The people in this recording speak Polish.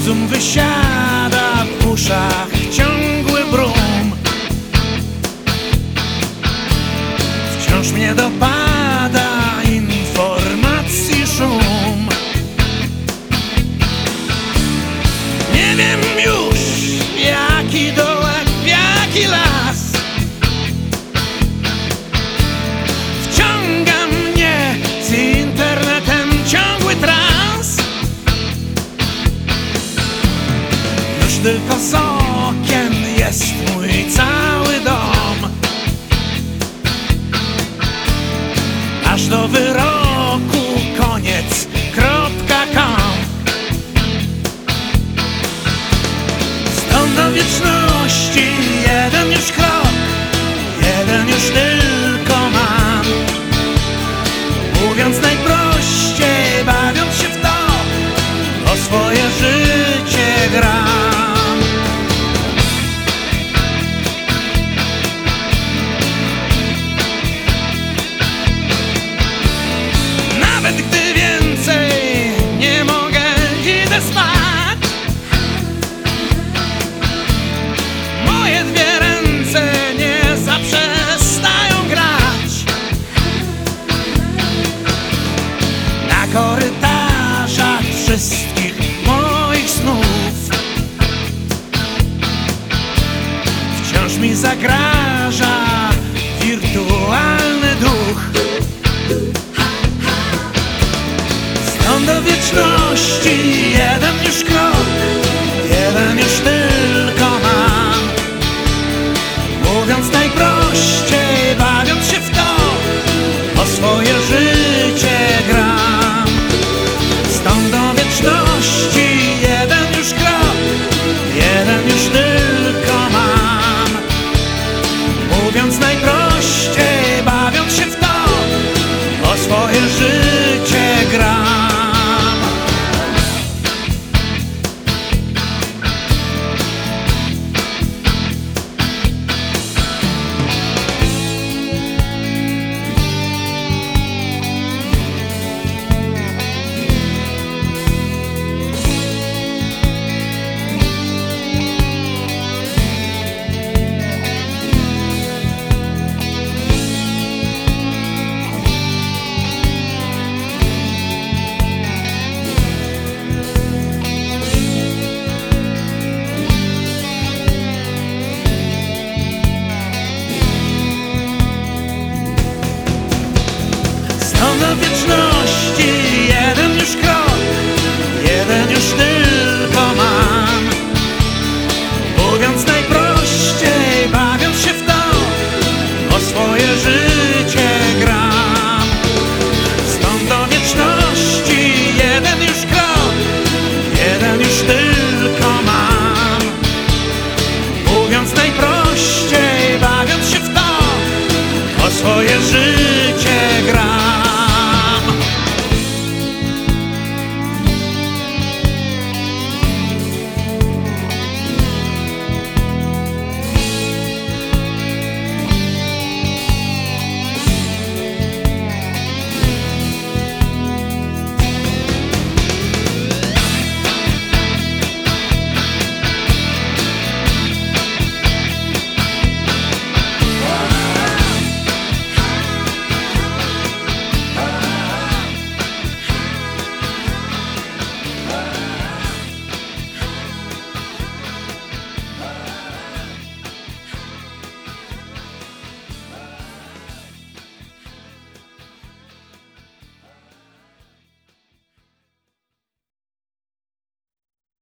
Rozum wysiada w uszach, ciągły brum. Wciąż mnie dopada informacji szum. Nie wiem już, jaki dołek, jaki las wciąga mnie z internetem, ciągły trans. Już tylko z okien jest mój cały dom, aż do wyroku koniec.com. Stąd do wieczności jeden już krok, jeden już tylko mam. Mówiąc najprościej, bawiąc się w to, o swoje życie gram. Nawet gdy więcej nie mogę, idę spać. Moje dwie ręce nie zaprzestają grać. Na korytarzach wszystkich moich snów wciąż mi zagraża wirtualny duch. Stąd do wieczności jeden już krok,